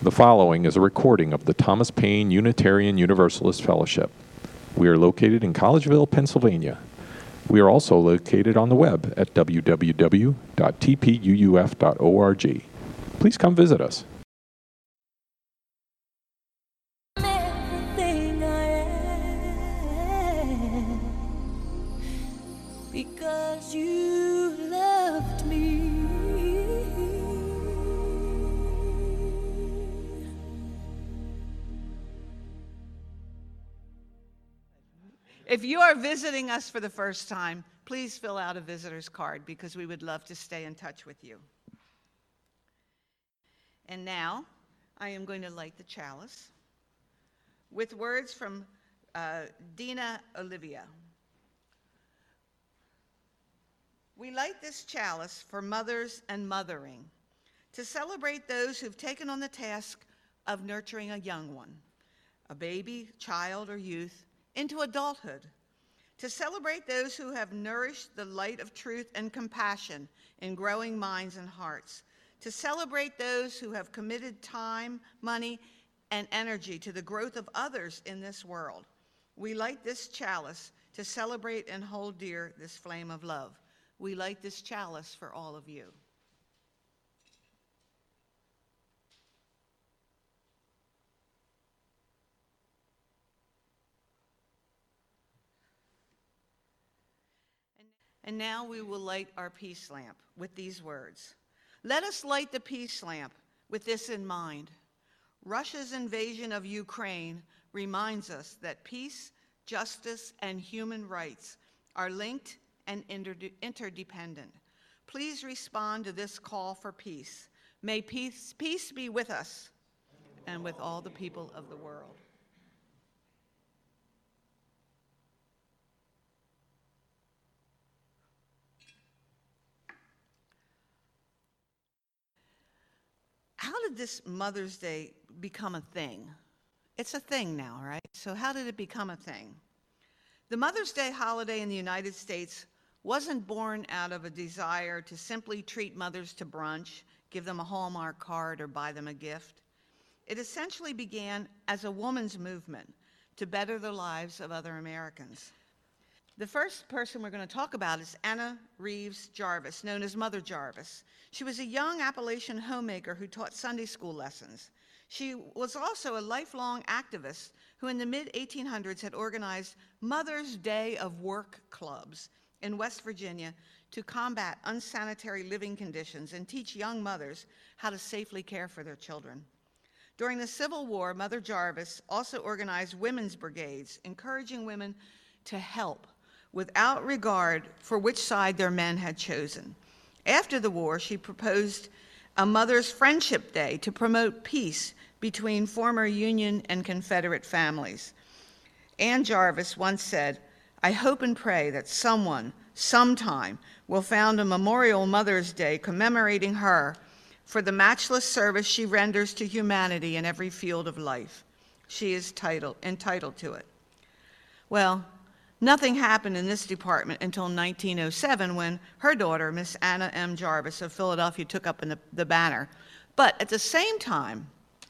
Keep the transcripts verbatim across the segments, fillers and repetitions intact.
The following is a recording of the Thomas Paine Unitarian Universalist Fellowship. We are located in Collegeville, Pennsylvania. We are also located on the web at w w w dot t p u u f dot org. Please come visit us. Everything I am, because you loved me. If you are visiting us for the first time, please fill out a visitor's card because we would love to stay in touch with you. And now, I am going to light the chalice with words from uh, Dina Olivia. We light this chalice for mothers and mothering, to celebrate those who've taken on the task of nurturing a young one, a baby, child, or youth, into adulthood, to celebrate those who have nourished the light of truth and compassion in growing minds and hearts, to celebrate those who have committed time, money, and energy to the growth of others in this world. We light this chalice to celebrate and hold dear this flame of love. We light this chalice for all of you. And now we will light our peace lamp with these words. Let us light the peace lamp with this in mind. Russia's invasion of Ukraine reminds us that peace, justice, and human rights are linked and inter- interdependent. Please respond to this call for peace. May peace, peace be with us and with all the people of the world. How did this Mother's Day become a thing? It's a thing now, right? So how did it become a thing? The Mother's Day holiday in the United States wasn't born out of a desire to simply treat mothers to brunch, give them a Hallmark card, or buy them a gift. It essentially began as a woman's movement to better the lives of other Americans. The first person we're going to talk about is Anna Reeves Jarvis, known as Mother Jarvis. She was a young Appalachian homemaker who taught Sunday school lessons. She was also a lifelong activist who in the mid eighteen hundreds had organized Mother's Day of Work clubs in West Virginia to combat unsanitary living conditions and teach young mothers how to safely care for their children. During the Civil War, Mother Jarvis also organized women's brigades, encouraging women to help without regard for which side their men had chosen. After the war, she proposed a Mother's Friendship Day to promote peace between former Union and Confederate families. Ann Jarvis once said, "I hope and pray that someone, sometime, will found a memorial Mother's Day commemorating her for the matchless service she renders to humanity in every field of life. She is titled, entitled to it." Well, nothing happened in this department until nineteen oh seven when her daughter, Miss Anna M. Jarvis of Philadelphia, took up in the, the banner. But at the same time,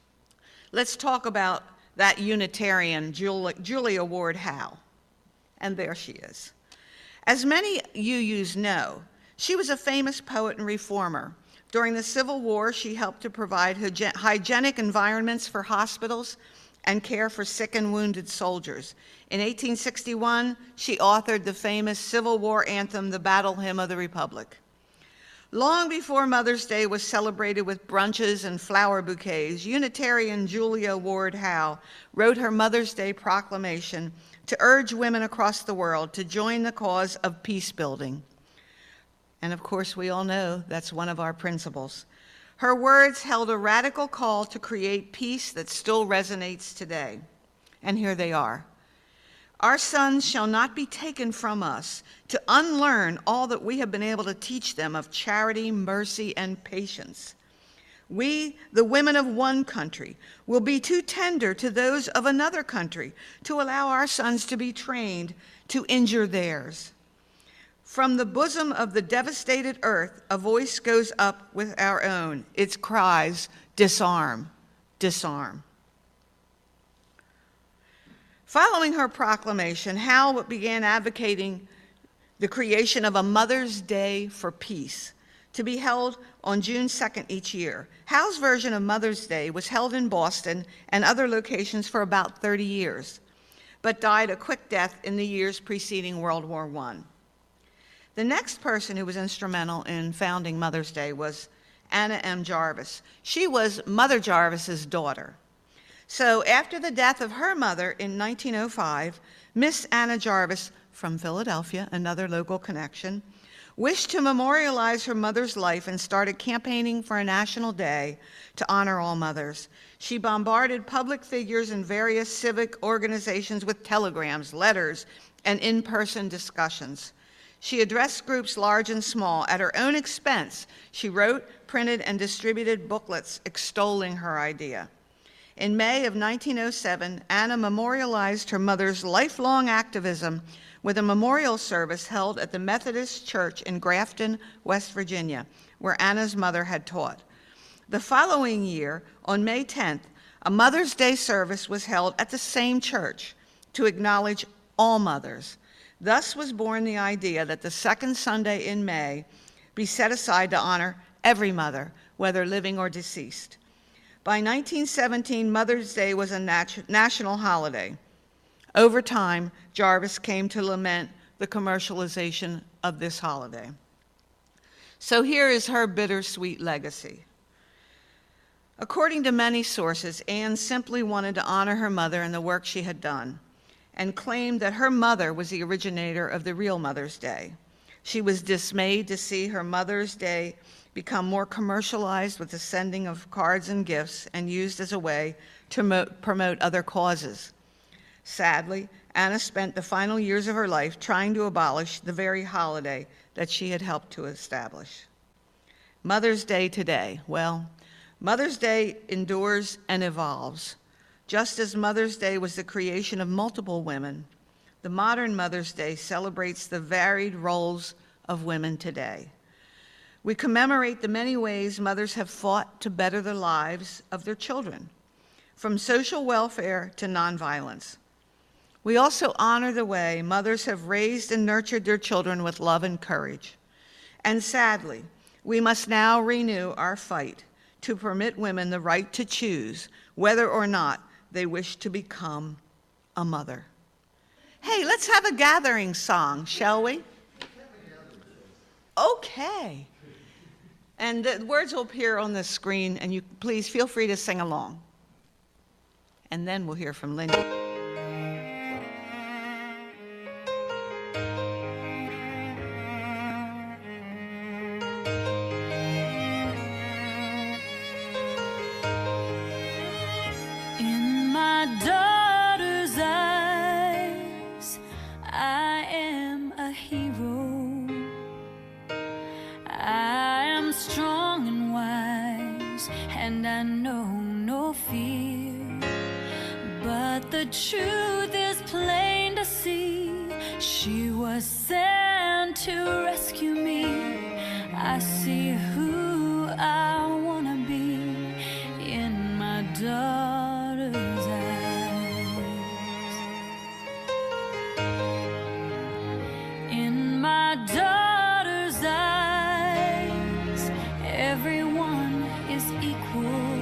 let's talk about that Unitarian, Julia, Julia Ward Howe. And there she is. As many U Us know, she was a famous poet and reformer. During the Civil War, she helped to provide hygienic environments for hospitals and care for sick and wounded soldiers. In eighteen sixty-one, she authored the famous Civil War anthem, the Battle Hymn of the Republic. Long before Mother's Day was celebrated with brunches and flower bouquets, Unitarian Julia Ward Howe wrote her Mother's Day proclamation to urge women across the world to join the cause of peace building. And of course, we all know that's one of our principles. Her words held a radical call to create peace that still resonates today. And here they are. Our sons shall not be taken from us to unlearn all that we have been able to teach them of charity, mercy, and patience. We, the women of one country, will be too tender to those of another country to allow our sons to be trained to injure theirs. From the bosom of the devastated earth, a voice goes up with our own. Its cries, disarm, disarm. Following her proclamation, Howe began advocating the creation of a Mother's Day for Peace, to be held on June second each year. Howe's version of Mother's Day was held in Boston and other locations for about thirty years, but died a quick death in the years preceding World War One. The next person who was instrumental in founding Mother's Day was Anna M. Jarvis. She was Mother Jarvis's daughter. So after the death of her mother in nineteen oh five, Miss Anna Jarvis from Philadelphia, another local connection, wished to memorialize her mother's life and started campaigning for a national day to honor all mothers. She bombarded public figures and various civic organizations with telegrams, letters, and in-person discussions. She addressed groups large and small. At her own expense, she wrote, printed, and distributed booklets extolling her idea. In May of nineteen oh seven, Anna memorialized her mother's lifelong activism with a memorial service held at the Methodist Church in Grafton, West Virginia, where Anna's mother had taught. The following year, on May tenth, a Mother's Day service was held at the same church to acknowledge all mothers. Thus was born the idea that the second Sunday in May be set aside to honor every mother, whether living or deceased. By nineteen seventeen, Mother's Day was a nat- national holiday. Over time, Jarvis came to lament the commercialization of this holiday. So here is her bittersweet legacy. According to many sources, Anne simply wanted to honor her mother and the work she had done, and claimed that her mother was the originator of the real Mother's Day. She was dismayed to see her Mother's Day become more commercialized with the sending of cards and gifts and used as a way to mo- promote other causes. Sadly, Anna spent the final years of her life trying to abolish the very holiday that she had helped to establish. Mother's Day today. Well, Mother's Day endures and evolves. Just as Mother's Day was the creation of multiple women, the modern Mother's Day celebrates the varied roles of women today. We commemorate the many ways mothers have fought to better the lives of their children, from social welfare to nonviolence. We also honor the way mothers have raised and nurtured their children with love and courage. And sadly, we must now renew our fight to permit women the right to choose whether or not they wish to become a mother. Hey, let's have a gathering song, shall we? Okay. And the words will appear on the screen, and you please feel free to sing along. And then we'll hear from Lindy. In my daughter's eyes, I am a hero. I am strong and wise, and I know no fear. But the truth is plain to see. She was sent to rescue me. I see who I want to be in my daughter's eyes. In my daughter's eyes, everyone is equal.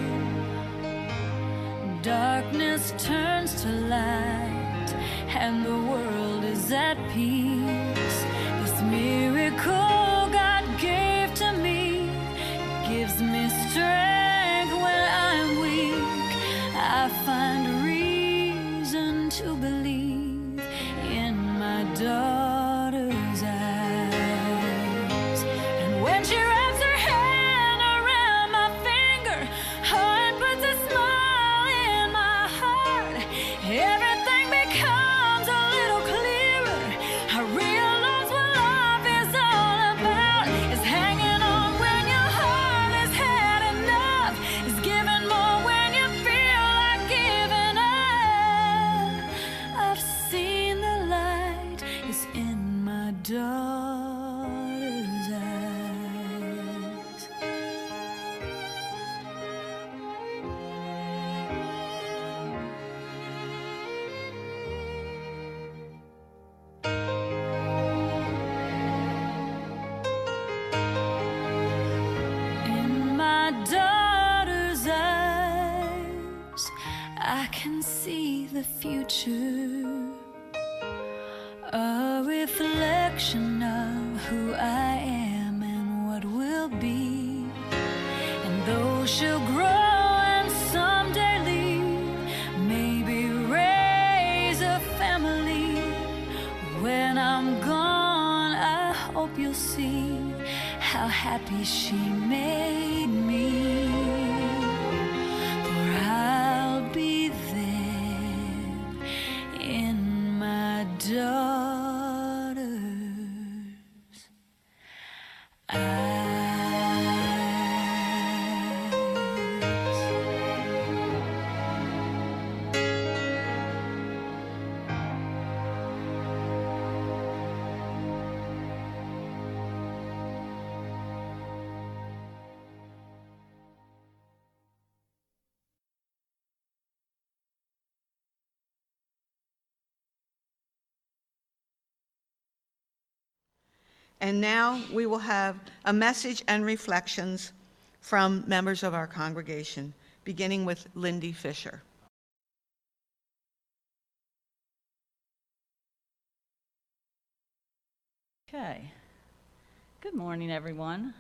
Darkness turns to light, and the world is at peace. This miracle God gave to me gives me strength when I'm weak. I find reason to believe in my daughter's eyes. And when she wraps her hand around my finger, oh, it puts a smile in my heart. Everything becomes a little clearer. I realize what life is all I can see the future, a reflection of who I am and what will be. And though she'll grow and someday leave, maybe raise a family, when I'm gone I hope you'll see how happy she made me. For I'll be there in my daughter's eyes. And now we will have a message and reflections from members of our congregation, beginning with Lindy Fisher. Okay. Good morning, everyone.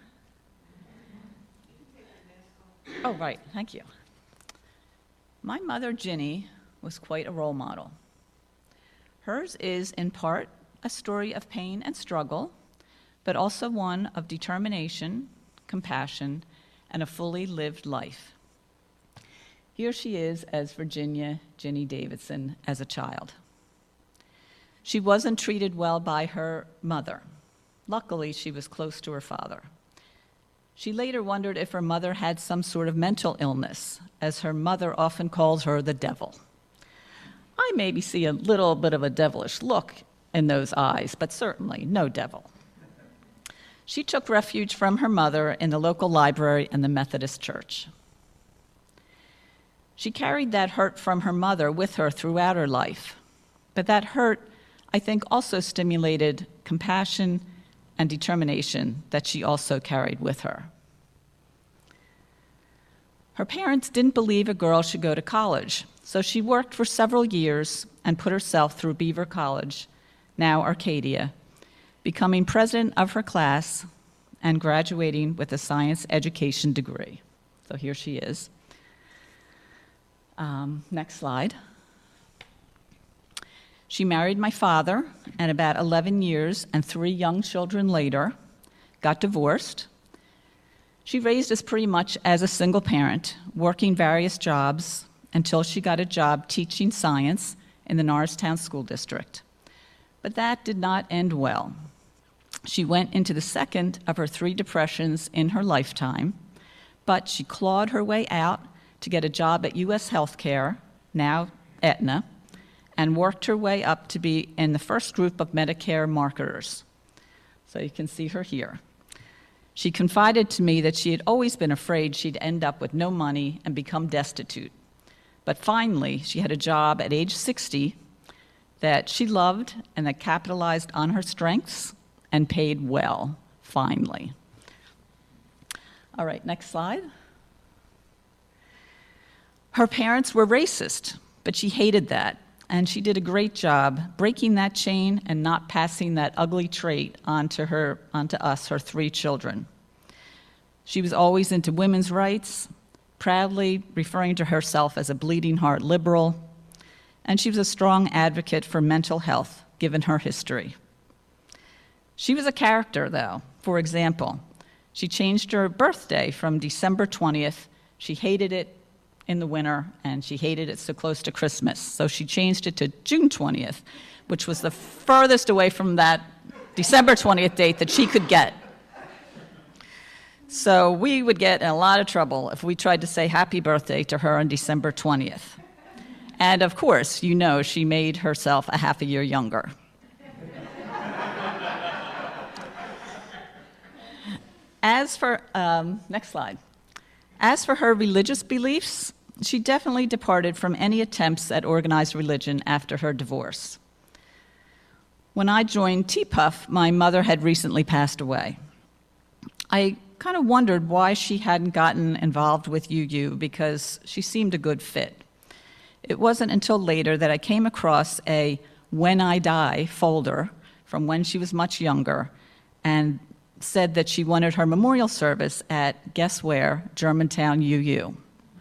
Oh, right. Thank you. My mother, Ginny, was quite a role model. Hers is, in part, a story of pain and struggle, but also one of determination, compassion, and a fully lived life. Here she is as Virginia Ginny Davidson as a child. She wasn't treated well by her mother. Luckily, she was close to her father. She later wondered if her mother had some sort of mental illness, as her mother often calls her the devil. I maybe see a little bit of a devilish look in those eyes, but certainly no devil. She took refuge from her mother in the local library and the Methodist Church. She carried that hurt from her mother with her throughout her life, but that hurt, I think, also stimulated compassion and determination that she also carried with her. Her parents didn't believe a girl should go to college, so she worked for several years and put herself through Beaver College, now Arcadia, becoming president of her class and graduating with a science education degree. So here she is. Um, next slide. She married my father, and about eleven years and three young children later, got divorced. She raised us pretty much as a single parent, working various jobs until she got a job teaching science in the Norristown School District. But that did not end well. She went into the second of her three depressions in her lifetime, but she clawed her way out to get a job at U S Healthcare, now Aetna, and worked her way up to be in the first group of Medicare marketers. So you can see her here. She confided to me that she had always been afraid she'd end up with no money and become destitute. But finally, she had a job at age sixty that she loved and that capitalized on her strengths and paid well, finally. All right, next slide. Her parents were racist, but she hated that, and she did a great job breaking that chain and not passing that ugly trait onto her, onto us, her three children. She was always into women's rights, proudly referring to herself as a bleeding heart liberal, and she was a strong advocate for mental health, given her history. She was a character, though. For example, she changed her birthday from December twentieth. She hated it in the winter, and she hated it so close to Christmas. So she changed it to June twentieth, which was the furthest away from that December twentieth date that she could get. So we would get in a lot of trouble if we tried to say happy birthday to her on December twentieth. And of course, you know, she made herself a half a year younger. As for, um, next slide. As for her religious beliefs, she definitely departed from any attempts at organized religion after her divorce. When I joined T P U F, my mother had recently passed away. I kind of wondered why she hadn't gotten involved with U U because she seemed a good fit. It wasn't until later that I came across a When I Die folder from when she was much younger and said that she wanted her memorial service at, guess where, Germantown U U.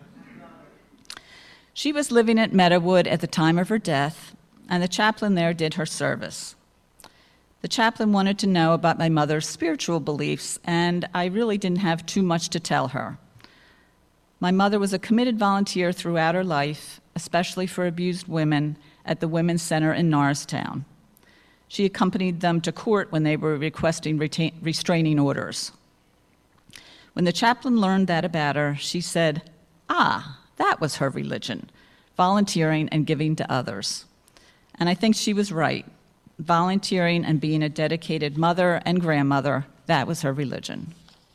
She was living at Meadowood at the time of her death, and the chaplain there did her service. The chaplain wanted to know about my mother's spiritual beliefs, and I really didn't have too much to tell her. My mother was a committed volunteer throughout her life, especially for abused women at the Women's Center in Norristown. She accompanied them to court when they were requesting retain- restraining orders. When the chaplain learned that about her, she said, "Ah, that was her religion, volunteering and giving to others." And I think she was right. Volunteering and being a dedicated mother and grandmother, that was her religion.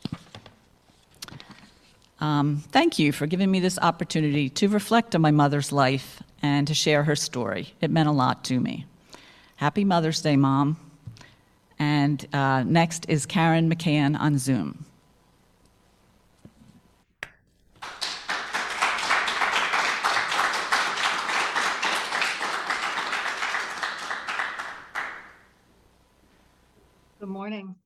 Um, thank you for giving me this opportunity to reflect on my mother's life and to share her story. It meant a lot to me. Happy Mother's Day, Mom. And uh, next is Karen McCann on Zoom. Good morning.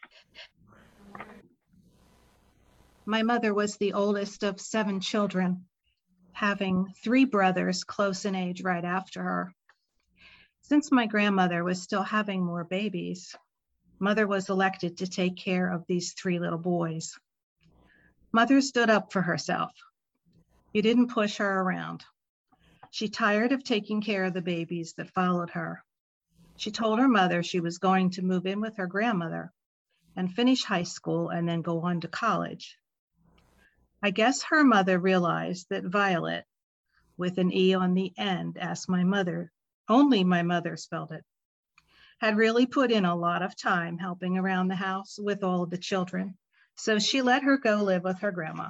My mother was the oldest of seven children, having three brothers close in age right after her. Since my grandmother was still having more babies, Mother was elected to take care of these three little boys. Mother stood up for herself. You didn't push her around. She tired of taking care of the babies that followed her. She told her mother she was going to move in with her grandmother and finish high school and then go on to college. I guess her mother realized that Violet, with an E on the end, as my mother, only my mother spelled it, had really put in a lot of time helping around the house with all of the children, so she let her go live with her grandma.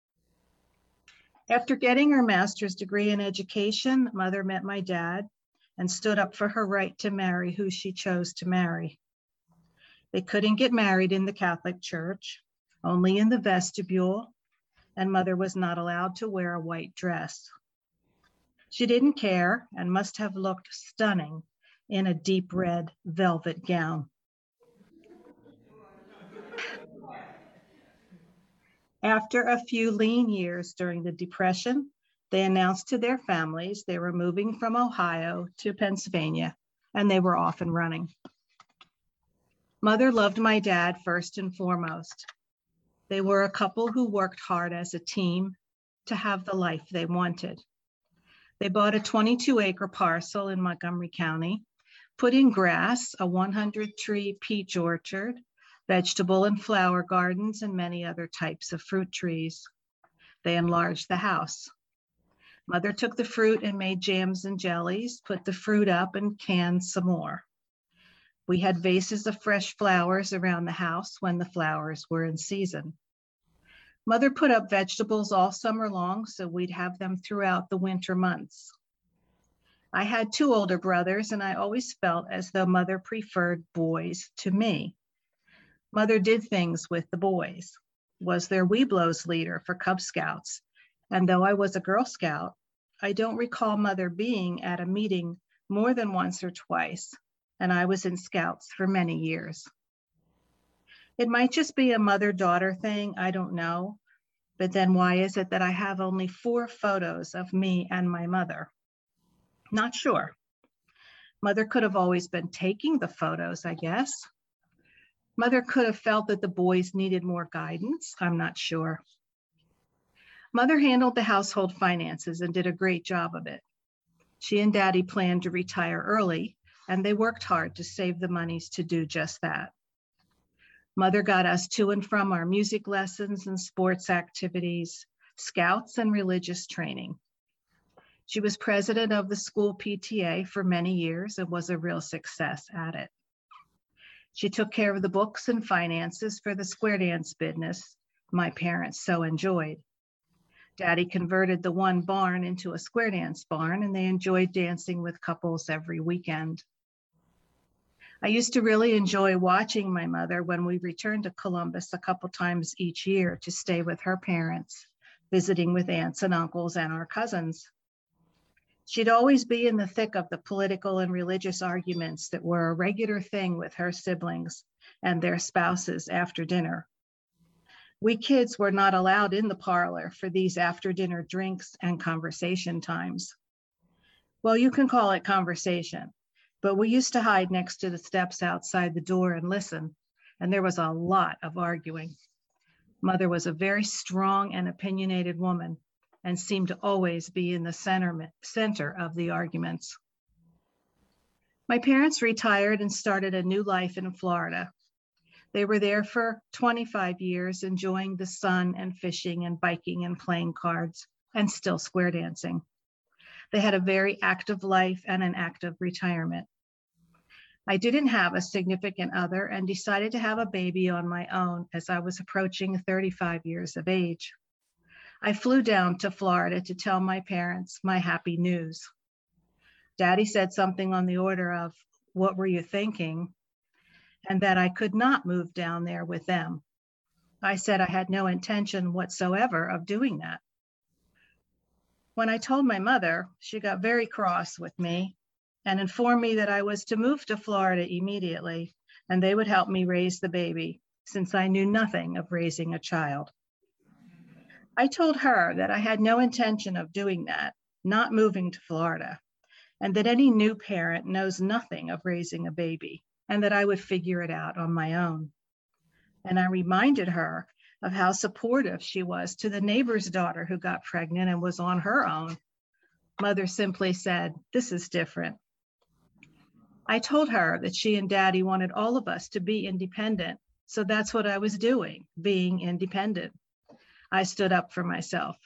After getting her master's degree in education, Mother met my dad and stood up for her right to marry who she chose to marry. They couldn't get married in the Catholic Church, only in the vestibule, and Mother was not allowed to wear a white dress. She didn't care and must have looked stunning in a deep red velvet gown. After a few lean years during the Depression, they announced to their families they were moving from Ohio to Pennsylvania, and they were off and running. Mother loved my dad first and foremost. They were a couple who worked hard as a team to have the life they wanted. They bought a twenty-two acre parcel in Montgomery County, put in grass, a one hundred tree peach orchard, vegetable and flower gardens, and many other types of fruit trees. They enlarged the house. Mother took the fruit and made jams and jellies, put the fruit up and canned some more. We had vases of fresh flowers around the house when the flowers were in season. Mother put up vegetables all summer long, so we'd have them throughout the winter months. I had two older brothers, and I always felt as though Mother preferred boys to me. Mother did things with the boys, was their Webelos leader for Cub Scouts, and though I was a Girl Scout, I don't recall Mother being at a meeting more than once or twice, and I was in Scouts for many years. It might just be a mother-daughter thing, I don't know, but then why is it that I have only four photos of me and my mother? Not sure. Mother could have always been taking the photos, I guess. Mother could have felt that the boys needed more guidance, I'm not sure. Mother handled the household finances and did a great job of it. She and Daddy planned to retire early, and they worked hard to save the monies to do just that. Mother got us to and from our music lessons and sports activities, Scouts, and religious training. She was president of the school P T A for many years and was a real success at it. She took care of the books and finances for the square dance business my parents so enjoyed. Daddy converted the one barn into a square dance barn, and they enjoyed dancing with couples every weekend. I used to really enjoy watching my mother when we returned to Columbus a couple times each year to stay with her parents, visiting with aunts and uncles and our cousins. She'd always be in the thick of the political and religious arguments that were a regular thing with her siblings and their spouses after dinner. We kids were not allowed in the parlor for these after dinner drinks and conversation times. Well, you can call it conversation, but we used to hide next to the steps outside the door and listen, and there was a lot of arguing. Mother was a very strong and opinionated woman and seemed to always be in the center, center of the arguments. My parents retired and started a new life in Florida. They were there for twenty-five years, enjoying the sun and fishing and biking and playing cards and still square dancing. They had a very active life and an active retirement. I didn't have a significant other and decided to have a baby on my own as I was approaching thirty-five years of age. I flew down to Florida to tell my parents my happy news. Daddy said something on the order of, "What were you thinking?" and that I could not move down there with them. I said I had no intention whatsoever of doing that. When I told my mother, she got very cross with me and informed me that I was to move to Florida immediately and they would help me raise the baby, since I knew nothing of raising a child. I told her that I had no intention of doing that, not moving to Florida, and that any new parent knows nothing of raising a baby, and that I would figure it out on my own. And I reminded her of how supportive she was to the neighbor's daughter who got pregnant and was on her own. Mother simply said, "This is different." I told her that she and Daddy wanted all of us to be independent, so that's what I was doing, being independent. I stood up for myself.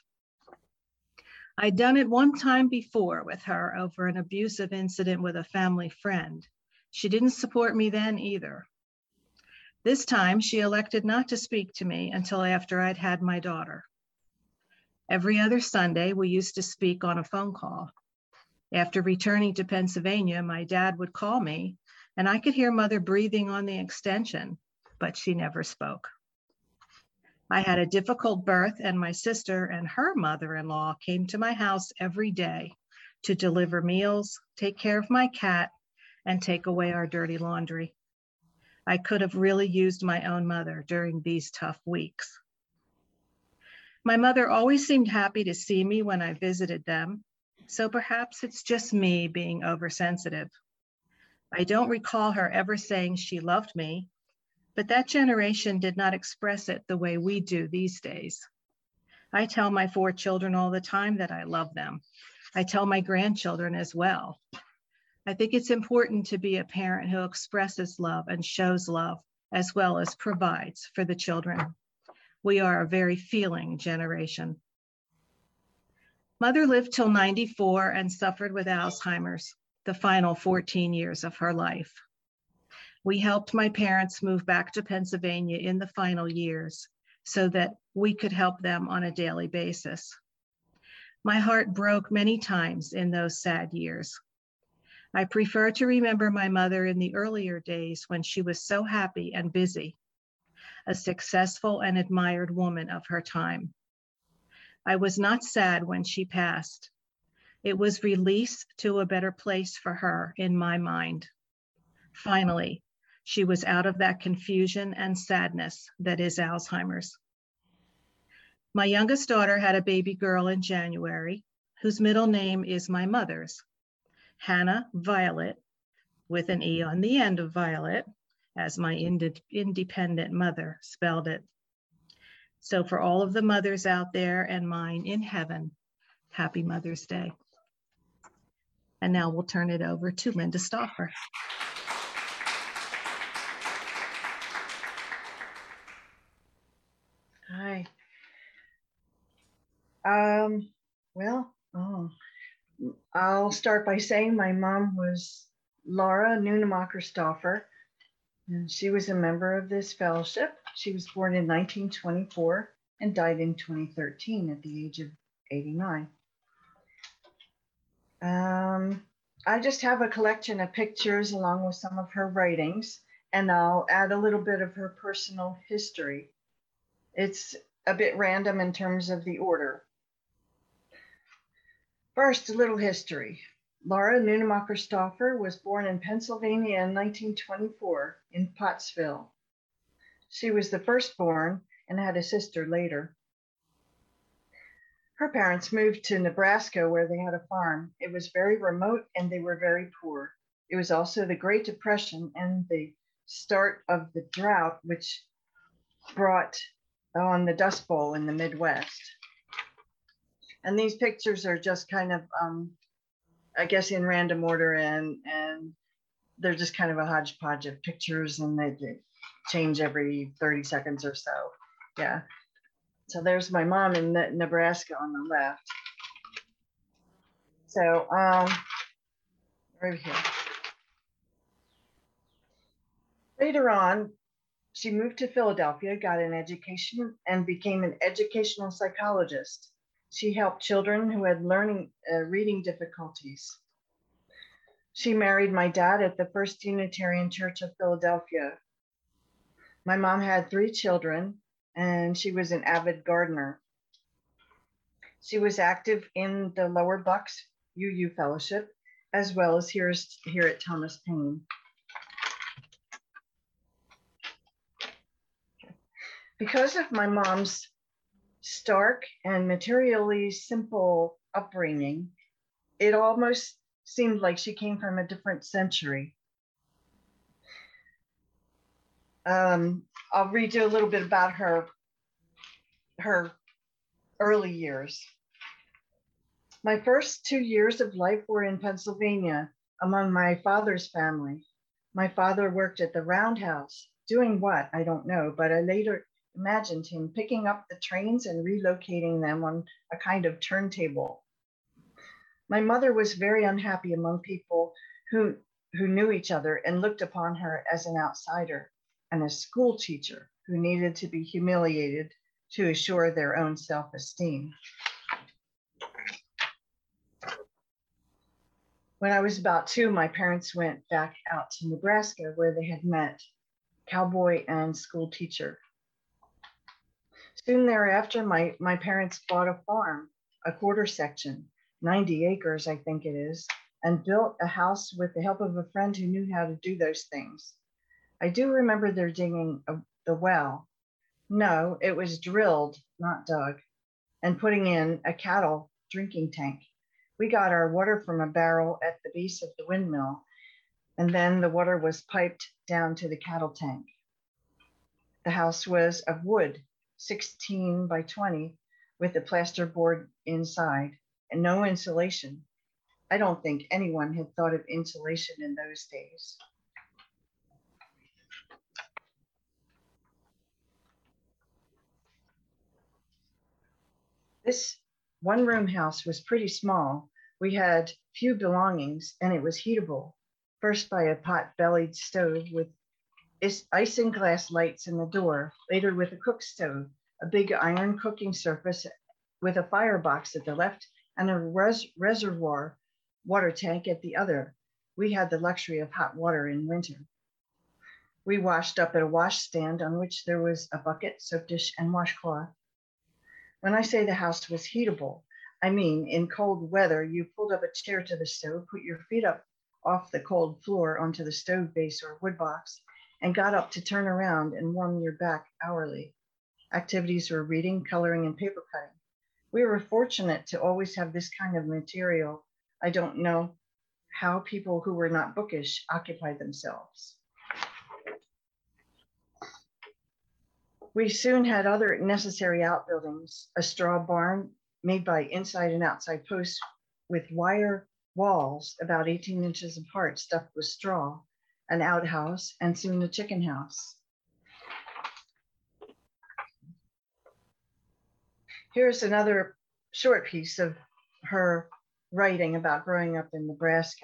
I'd done it one time before with her over an abusive incident with a family friend. She didn't support me then either. This time, she elected not to speak to me until after I'd had my daughter. Every other Sunday, we used to speak on a phone call. After returning to Pennsylvania, my dad would call me, and I could hear Mother breathing on the extension, but she never spoke. I had a difficult birth, and my sister and her mother-in-law came to my house every day to deliver meals, take care of my cat, and take away our dirty laundry. I could have really used my own mother during these tough weeks. My mother always seemed happy to see me when I visited them, so perhaps it's just me being oversensitive. I don't recall her ever saying she loved me, but that generation did not express it the way we do these days. I tell my four children all the time that I love them. I tell my grandchildren as well. I think it's important to be a parent who expresses love and shows love, as well as provides for the children. We are a very feeling generation. Mother lived till ninety-four and suffered with Alzheimer's, the final fourteen years of her life. We helped my parents move back to Pennsylvania in the final years so that we could help them on a daily basis. My heart broke many times in those sad years. I prefer to remember my mother in the earlier days when she was so happy and busy, a successful and admired woman of her time. I was not sad when she passed. It was release to a better place for her in my mind. Finally, she was out of that confusion and sadness that is Alzheimer's. My youngest daughter had a baby girl in January, whose middle name is my mother's, Hannah Violet, with an E on the end of Violet, as my ind- independent mother spelled it. So for all of the mothers out there and mine in heaven, happy Mother's Day. And now we'll turn it over to Linda Stauffer. Hi. Um, well, oh, I'll start by saying my mom was Laura Nunemacher Stauffer, and she was a member of this fellowship. She was born in nineteen twenty-four and died in twenty thirteen at the age of eighty-nine. Um, I just have a collection of pictures along with some of her writings, and I'll add a little bit of her personal history. It's a bit random in terms of the order. First, a little history. Laura Nunemacher Stauffer was born in Pennsylvania in nineteen twenty-four in Pottsville. She was the firstborn and had a sister later. Her parents moved to Nebraska where they had a farm. It was very remote and they were very poor. It was also the Great Depression and the start of the drought, which brought on the Dust Bowl in the Midwest. And these pictures are just kind of, um, I guess, in random order, and, and they're just kind of a hodgepodge of pictures, and they, they change every thirty seconds or so. Yeah. So there's my mom in Nebraska on the left. So um, right here. Later on, she moved to Philadelphia, got an education, and became an educational psychologist. She helped children who had learning, uh, reading difficulties. She married my dad at the First Unitarian Church of Philadelphia. My mom had three children, and she was an avid gardener. She was active in the Lower Bucks U U Fellowship, as well as here, here at Thomas Paine. Because of my mom's stark and materially simple upbringing, it almost seemed like she came from a different century. Um, I'll read you a little bit about her, her early years. My first two years of life were in Pennsylvania among my father's family. My father worked at the Roundhouse, doing what, I don't know, but I later imagined him picking up the trains and relocating them on a kind of turntable. My mother was very unhappy among people who, who knew each other and looked upon her as an outsider and a school teacher who needed to be humiliated to assure their own self-esteem. When I was about two, my parents went back out to Nebraska where they had met, cowboy and school teacher. Soon thereafter, my, my parents bought a farm, a quarter section, ninety acres, I think it is, and built a house with the help of a friend who knew how to do those things. I do remember their digging a, the well. No, it was drilled, not dug, and putting in a cattle drinking tank. We got our water from a barrel at the base of the windmill, and then the water was piped down to the cattle tank. The house was of wood, sixteen by twenty, with a plasterboard inside and no insulation. I don't think anyone had thought of insulation in those days. This one-room house was pretty small. We had few belongings, and it was heatable, first by a pot-bellied stove with isinglass lights in the door, later with a cook stove, a big iron cooking surface with a firebox at the left and a res reservoir water tank at the other. We had the luxury of hot water in winter. We washed up at a washstand on which there was a bucket, soap dish, and washcloth. When I say the house was heatable, I mean in cold weather, you pulled up a chair to the stove, put your feet up off the cold floor onto the stove base or wood box, and got up to turn around and warm your back hourly. Activities were reading, coloring, and paper cutting. We were fortunate to always have this kind of material. I don't know how people who were not bookish occupied themselves. We soon had other necessary outbuildings, a straw barn made by inside and outside posts with wire walls about eighteen inches apart stuffed with straw, an outhouse, and soon a chicken house. Here's another short piece of her writing about growing up in Nebraska.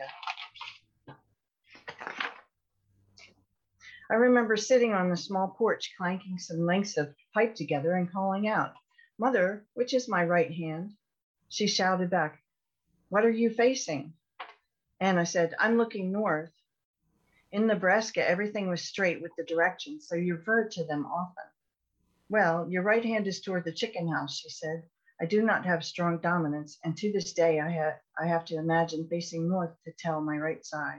I remember sitting on the small porch, clanking some lengths of pipe together and calling out, "Mother, which is my right hand?" She shouted back, "What are you facing?" And I said, "I'm looking north." In Nebraska, everything was straight with the directions, so you referred to them often. "Well, your right hand is toward the chicken house," she said. I do not have strong dominance, and to this day, I, ha I have to imagine facing north to tell my right side.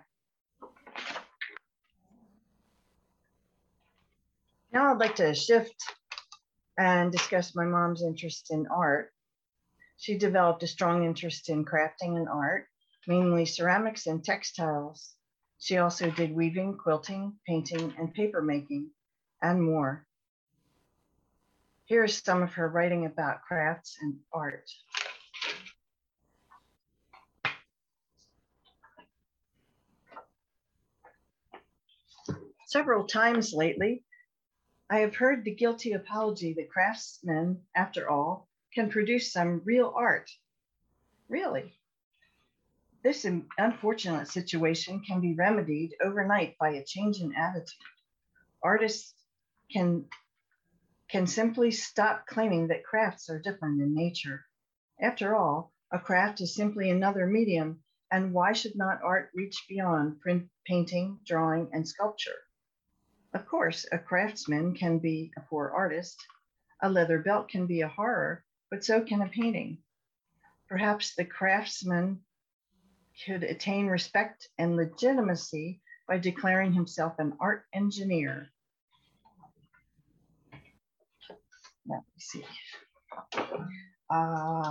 Now I'd like to shift and discuss my mom's interest in art. She developed a strong interest in crafting and art, mainly ceramics and textiles. She also did weaving, quilting, painting, and paper making, and more. Here is some of her writing about crafts and art. Several times lately, I have heard the guilty apology that craftsmen, after all, can produce some real art. Really? This unfortunate situation can be remedied overnight by a change in attitude. Artists can, can simply stop claiming that crafts are different in nature. After all, a craft is simply another medium, and why should not art reach beyond print, painting, drawing, and sculpture? Of course, a craftsman can be a poor artist. A leather belt can be a horror, but so can a painting. Perhaps the craftsman could attain respect and legitimacy by declaring himself an art engineer. Let me see. Uh,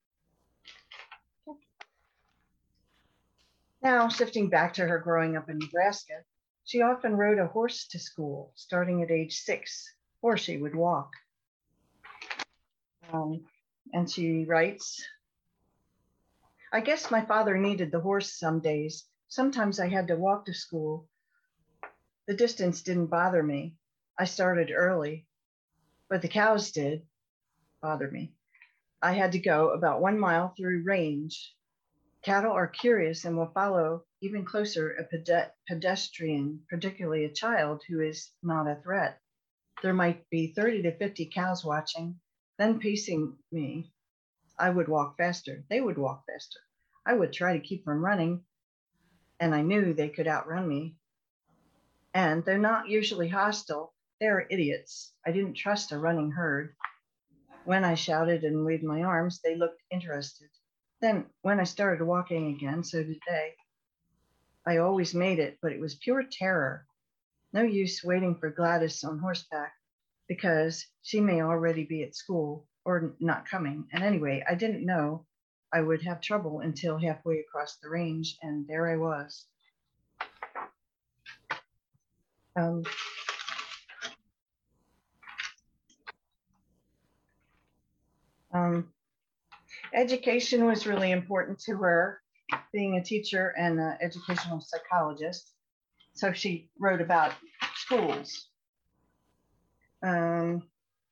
now, shifting back to her growing up in Nebraska, she often rode a horse to school, starting at age six, or she would walk. Um, and she writes, I guess my father needed the horse some days. Sometimes I had to walk to school. The distance didn't bother me. I started early, but the cows did bother me. I had to go about one mile through range. Cattle are curious and will follow even closer a ped pedestrian, particularly a child who is not a threat. There might be thirty to fifty cows watching, then pacing me. I would walk faster. They would walk faster. I would try to keep from running, and I knew they could outrun me. And they're not usually hostile. They're idiots. I didn't trust a running herd. When I shouted and waved my arms, they looked interested. Then when I started walking again, so did they. I always made it, but it was pure terror. No use waiting for Gladys on horseback, because she may already be at school or not coming. And anyway, I didn't know I would have trouble until halfway across the range, and there I was. Um, um, education was really important to her, being a teacher and an educational psychologist. So she wrote about schools. Um,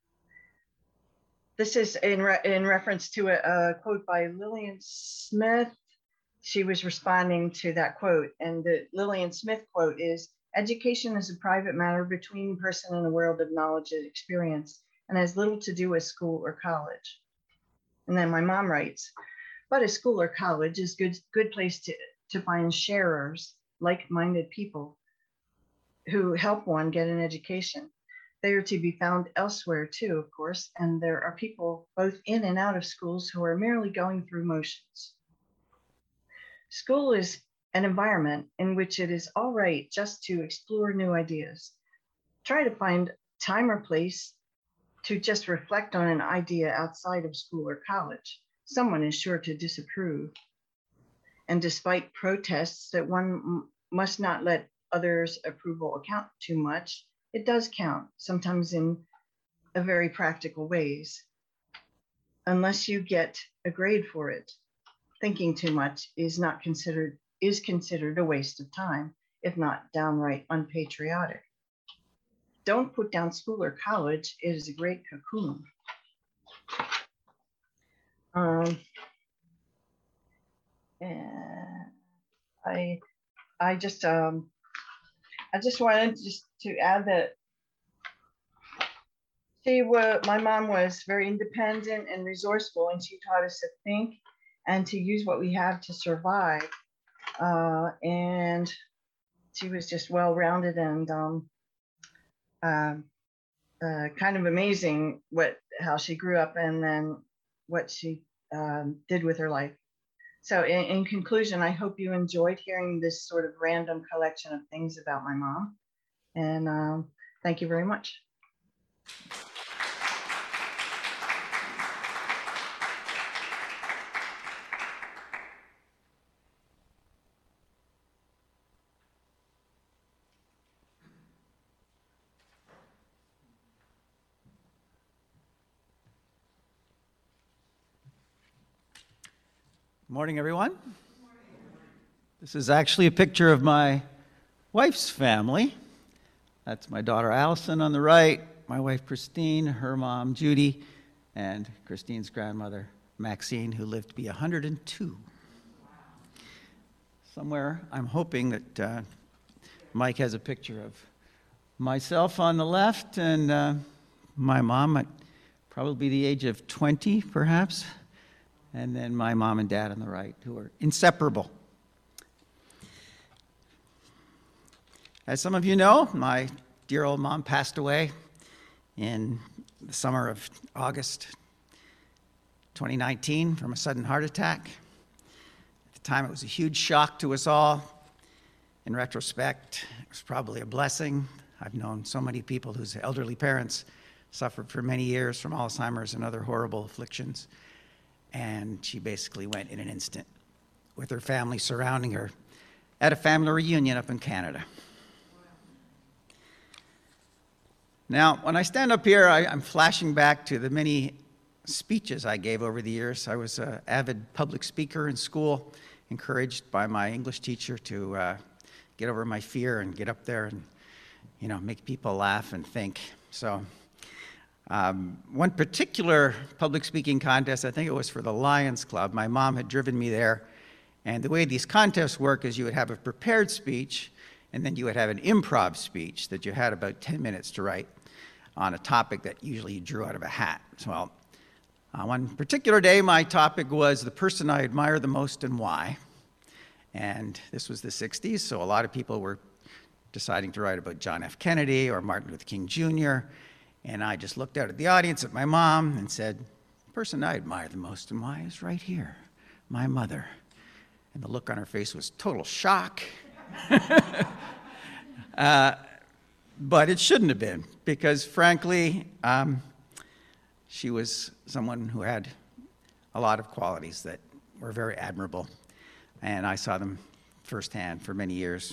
this is in, re in reference to a, a quote by Lillian Smith. She was responding to that quote, and the Lillian Smith quote is, education is a private matter between a person and a world of knowledge and experience, and has little to do with school or college. And then my mom writes, but a school or college is a good, good place to, to find sharers, like-minded people who help one get an education. They are to be found elsewhere too, of course, and there are people both in and out of schools who are merely going through motions. School is an environment in which it is all right just to explore new ideas. Try to find time or place to just reflect on an idea outside of school or college. Someone is sure to disapprove. And despite protests that one must not let others' approval account too much, it does count, sometimes in a very practical ways. Unless you get a grade for it, thinking too much is not considered, is considered a waste of time, if not downright unpatriotic. Don't put down school or college. It is a great cocoon. Um, and I, I just, um, I just wanted just to add that she was, my mom was very independent and resourceful, and she taught us to think and to use what we have to survive. Uh, and she was just well-rounded and um, uh, uh, kind of amazing what how she grew up and then what she um, did with her life. So in, in conclusion, I hope you enjoyed hearing this sort of random collection of things about my mom. And um, thank you very much. Morning, everyone. This is actually a picture of my wife's family. That's my daughter Allison on the right, my wife Christine, her mom Judy, and Christine's grandmother Maxine, who lived to be one hundred two. Somewhere, I'm hoping that uh, Mike has a picture of myself on the left and uh, my mom at probably the age of twenty, perhaps. And then my mom and dad on the right, who are inseparable. As some of you know, my dear old mom passed away in the summer of August twenty nineteen from a sudden heart attack. At the time, it was a huge shock to us all. In retrospect, it was probably a blessing. I've known so many people whose elderly parents suffered for many years from Alzheimer's and other horrible afflictions. And she basically went in an instant with her family surrounding her at a family reunion up in Canada. Now, when I stand up here, I, I'm flashing back to the many speeches I gave over the years. I was an avid public speaker in school, encouraged by my English teacher to uh, get over my fear and get up there and, you know, make people laugh and think. So. Um, one particular public speaking contest, I think it was for the Lions Club. My mom had driven me there. And the way these contests work is you would have a prepared speech, and then you would have an improv speech that you had about ten minutes to write on a topic that usually you drew out of a hat. So, well, uh, one particular day, my topic was the person I admire the most and why. And this was the sixties, so a lot of people were deciding to write about John F. Kennedy or Martin Luther King Junior And I just looked out at the audience at my mom and said, the person I admire the most and why is right here, my mother. And the look on her face was total shock. uh, but it shouldn't have been, because frankly, um, she was someone who had a lot of qualities that were very admirable. And I saw them firsthand for many years.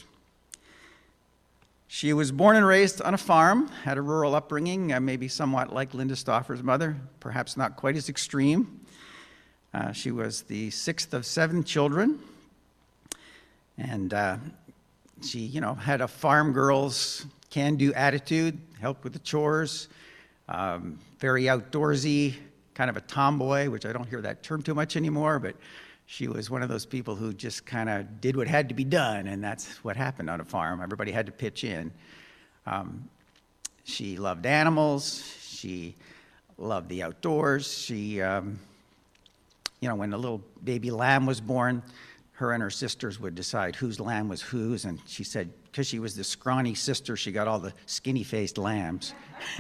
She was born and raised on a farm, had a rural upbringing, uh, maybe somewhat like Linda Stauffer's mother, perhaps not quite as extreme. Uh, she was the sixth of seven children, and uh, she, you know, had a farm girl's can-do attitude, helped with the chores, um, very outdoorsy, kind of a tomboy, which I don't hear that term too much anymore, but she was one of those people who just kind of did what had to be done, and that's what happened on a farm. Everybody had to pitch in. Um, she loved animals. She loved the outdoors. She, um, you know, when the little baby lamb was born, her and her sisters would decide whose lamb was whose, and she said, because she was the scrawny sister, she got all the skinny-faced lambs.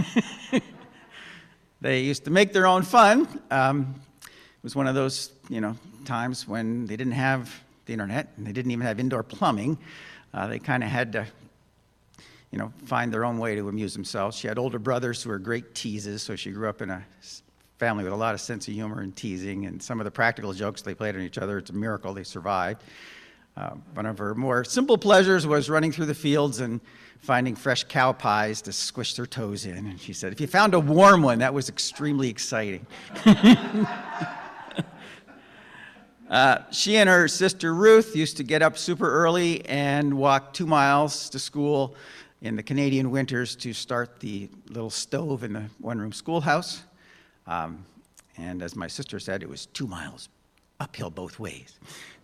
They used to make their own fun. Um, it was one of those, you know, times when they didn't have the internet and they didn't even have indoor plumbing. Uh, they kind of had to, you know, find their own way to amuse themselves. She had older brothers who were great teases, so she grew up in a family with a lot of sense of humor and teasing, and some of the practical jokes they played on each other, it's a miracle they survived. Uh, one of her more simple pleasures was running through the fields and finding fresh cow pies to squish their toes in. And she said, if you found a warm one, that was extremely exciting. Uh, she and her sister Ruth used to get up super early and walk two miles to school in the Canadian winters to start the little stove in the one-room schoolhouse. Um, and as my sister said, it was two miles uphill both ways.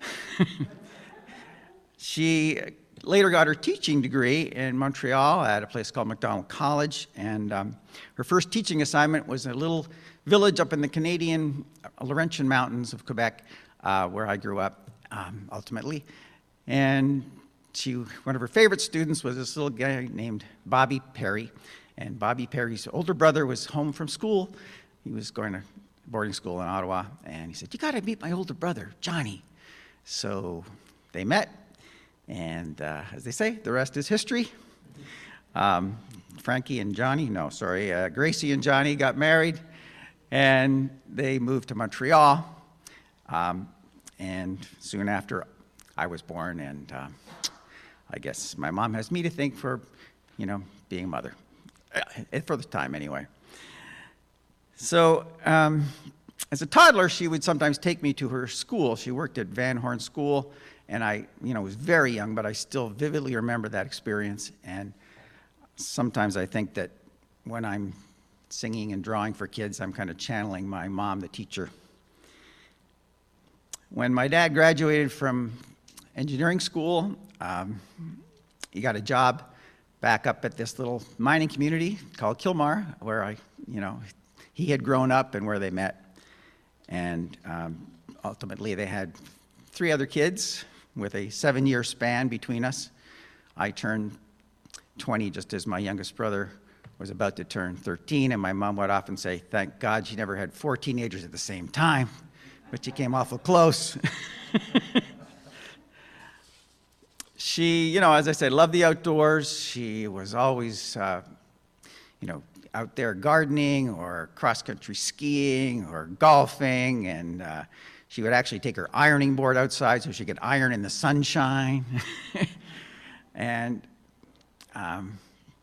She later got her teaching degree in Montreal at a place called Macdonald College, and um, her first teaching assignment was a little village up in the Canadian Laurentian Mountains of Quebec, Uh, where I grew up, um, ultimately. And she, one of her favorite students was this little guy named Bobby Perry. And Bobby Perry's older brother was home from school. He was going to boarding school in Ottawa, and he said, "You got to meet my older brother, Johnny." So they met, and uh, as they say, the rest is history. Um, Frankie and Johnny, no, sorry, uh, Gracie and Johnny got married, and they moved to Montreal. Um, and soon after, I was born, and uh, I guess my mom has me to thank for, you know, being a mother, uh, for the time anyway. So um, as a toddler, she would sometimes take me to her school. She worked at Van Horn School, and I, you know, was very young, but I still vividly remember that experience. And sometimes I think that when I'm singing and drawing for kids, I'm kind of channeling my mom, the teacher. When my dad graduated from engineering school, um, he got a job back up at this little mining community called Kilmar, where I, you know, he had grown up and where they met. And um, ultimately they had three other kids with a seven-year span between us. I turned twenty just as my youngest brother was about to turn thirteen, and my mom would often say, "Thank God she never had four teenagers at the same time," but she came awful close. She, you know, as I said, loved the outdoors. She was always, uh, you know, out there gardening or cross-country skiing or golfing, and uh, she would actually take her ironing board outside so she could iron in the sunshine. And, um,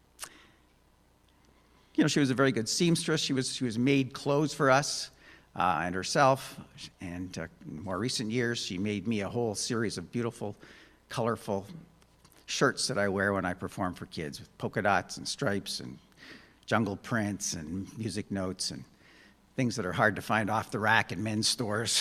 you know, she was a very good seamstress. She was, she was made clothes for us uh, and herself. And uh, in more recent years, she made me a whole series of beautiful, colorful shirts that I wear when I perform for kids, with polka dots and stripes and jungle prints and music notes and things that are hard to find off the rack in men's stores.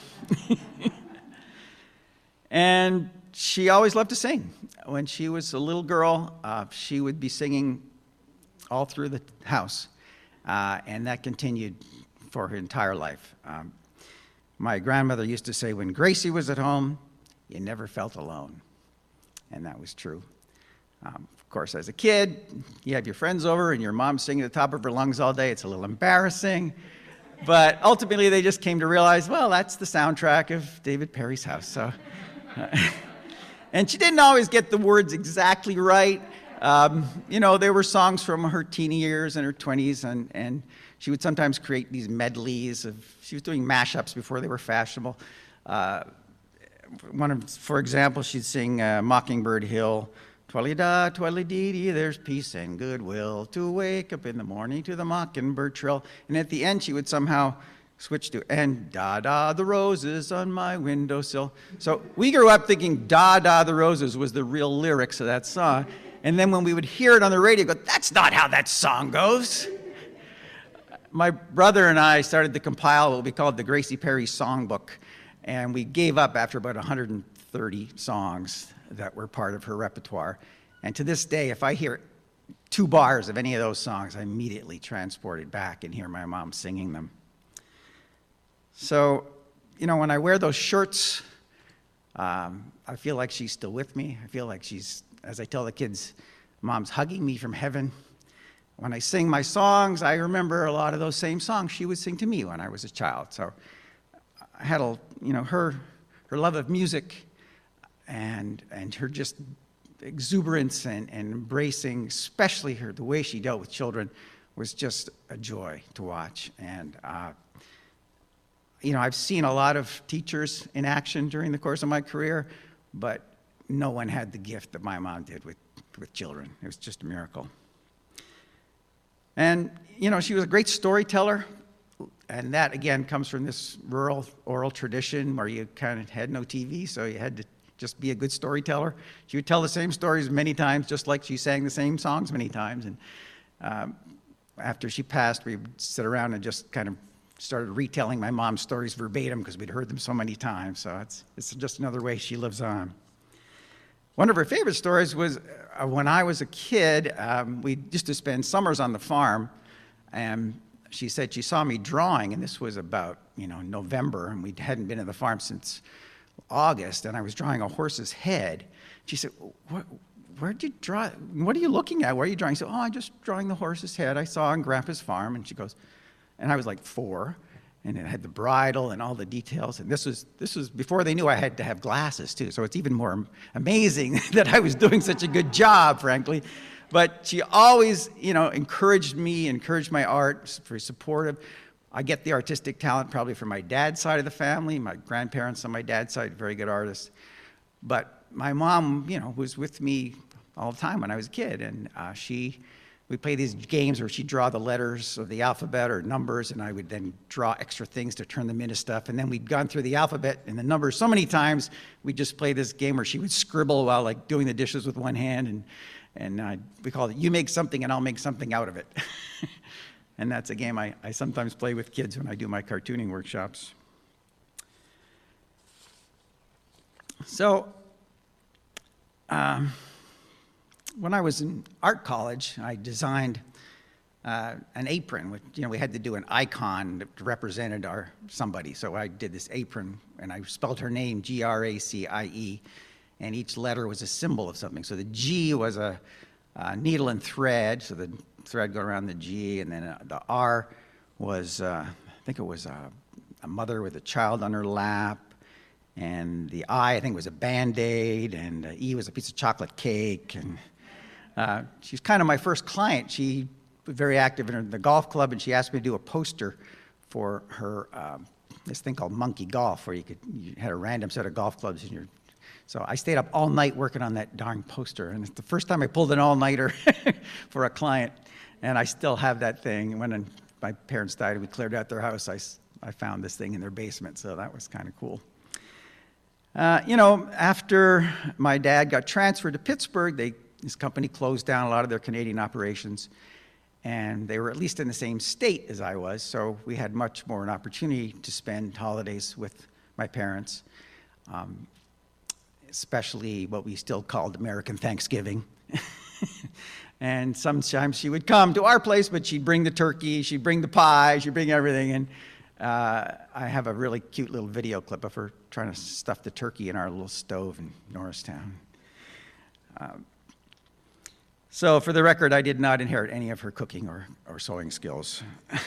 And she always loved to sing. When she was a little girl, uh, she would be singing all through the house, uh, and that continued for her entire life. Um, my grandmother used to say, when Gracie was at home, you never felt alone, and that was true. Um, of course, as a kid, you have your friends over and your mom's singing at the top of her lungs all day. It's a little embarrassing, but ultimately they just came to realize, well, that's the soundtrack of David Perry's house. So, uh, and she didn't always get the words exactly right. Um, you know, there were songs from her teeny years and her twenties, and, and she would sometimes create these medleys of, she was doing mashups before they were fashionable. Uh, one of, for example, she'd sing uh, Mockingbird Hill, twirly-da, twirly-dee-dee, there's peace and goodwill to wake up in the morning to the mockingbird trill. And at the end, she would somehow switch to, and da-da, the roses on my windowsill. So we grew up thinking da-da, the roses was the real lyrics of that song. And then when we would hear it on the radio, go, that's not how that song goes. My brother and I started to compile what we called the Gracie Perry Songbook, and we gave up after about one hundred thirty songs that were part of her repertoire. And to this day, if I hear two bars of any of those songs, I'm immediately transported back and hear my mom singing them. So, you know, when I wear those shirts, um, I feel like she's still with me. I feel like she's, as I tell the kids, Mom's hugging me from heaven. When I sing my songs, I remember a lot of those same songs she would sing to me when I was a child. So I had a, you know, her, her love of music and, and her just exuberance and, and embracing, especially her, the way she dealt with children, was just a joy to watch. And, uh, you know, I've seen a lot of teachers in action during the course of my career, but no one had the gift that my mom did with, with children. It was just a miracle. And, you know, she was a great storyteller, and that, again, comes from this rural oral tradition where you kind of had no T V, so you had to just be a good storyteller. She would tell the same stories many times, just like she sang the same songs many times. And um, after she passed, we would sit around and just kind of started retelling my mom's stories verbatim because we'd heard them so many times. So it's, it's just another way she lives on. One of her favorite stories was uh, when I was a kid, um, we used to spend summers on the farm, and she said she saw me drawing, and this was about, you know, November, and we hadn't been to the farm since August, and I was drawing a horse's head. She said, what, where'd you draw, what are you looking at? What are you drawing? I said, oh, I'm just drawing the horse's head I saw on Grandpa's farm. And she goes, and I was like four, and it had the bridle and all the details. And this was, this was before they knew I had to have glasses, too. So it's even more amazing that I was doing such a good job, frankly. But she always, you know, encouraged me, encouraged my art, very supportive. I get the artistic talent probably from my dad's side of the family. My grandparents on my dad's side, very good artists. But my mom, you know, was with me all the time when I was a kid. And uh, she... we play these games where she'd draw the letters of the alphabet or numbers, and I would then draw extra things to turn them into stuff. And then we'd gone through the alphabet and the numbers so many times, we'd just play this game where she would scribble while like doing the dishes with one hand. And, and uh, we called it, you make something and I'll make something out of it. And that's a game I, I sometimes play with kids when I do my cartooning workshops. So, um, when I was in art college, I designed uh, an apron. Which, you know, we had to do an icon that represented our somebody. So I did this apron, and I spelled her name G R A C I E, and each letter was a symbol of something. So the G was a, a needle and thread, so the thread go around the G, and then uh, the R was, uh, I think it was a, a mother with a child on her lap, and the I, I think, was a Band-Aid, and uh, E was a piece of chocolate cake, and Uh, she's kind of my first client. She was very active in the golf club, and she asked me to do a poster for her, um, this thing called Monkey Golf, where you could you had a random set of golf clubs in your. So I stayed up all night working on that darn poster, and it's the first time I pulled an all-nighter for a client, and I still have that thing. When my parents died and we cleared out their house, I, I found this thing in their basement, so that was kind of cool. Uh, you know, after my dad got transferred to Pittsburgh, they This company closed down a lot of their Canadian operations, and they were at least in the same state as I was, so we had much more an opportunity to spend holidays with my parents, um, especially what we still called American Thanksgiving. And sometimes she would come to our place, but she'd bring the turkey, she'd bring the pie, she'd bring everything, and uh, I have a really cute little video clip of her trying to stuff the turkey in our little stove in Norristown. Um, So for the record, I did not inherit any of her cooking or, or sewing skills.